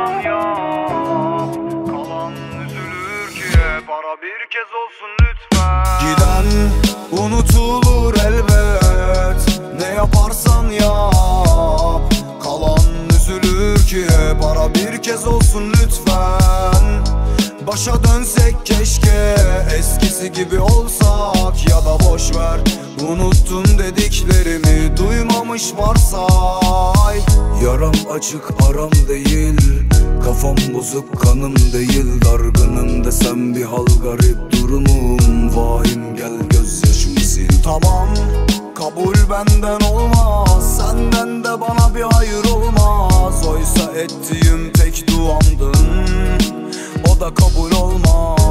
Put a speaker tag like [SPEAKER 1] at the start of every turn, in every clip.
[SPEAKER 1] yaparsan yap, kalan üzülür ki para bir kez olsun lütfen.
[SPEAKER 2] Giden unutulur elbet, ne yaparsan yap, kalan üzülür ki para bir kez olsun lütfen. Başa dönsek keşke, eskisi gibi olsak, ya da boşver unuttum dediklerimi duymamış varsay. Yaram açık aram değil, kafam bozuk kanım değil, dargınım desem bir hal garip durumum, vahim gel gözyaşımı sil. Tamam kabul benden olmaz, senden de bana bir hayır olmaz. Oysa ettiğim tek duamdın, o da kabul olmaz.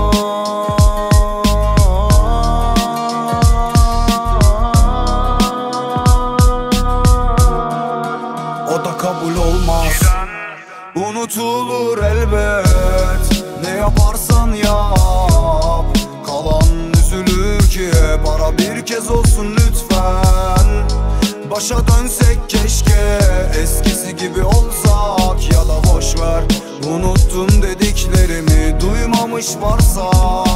[SPEAKER 2] O da kabul olmaz. Unutulur elbet, ne yaparsan yap, kalan üzülür ki para bir kez olsun lütfen. Başa dönsek keşke, eskisi gibi olsak, ya da boşver unuttum dediklerimi duymamış varsa.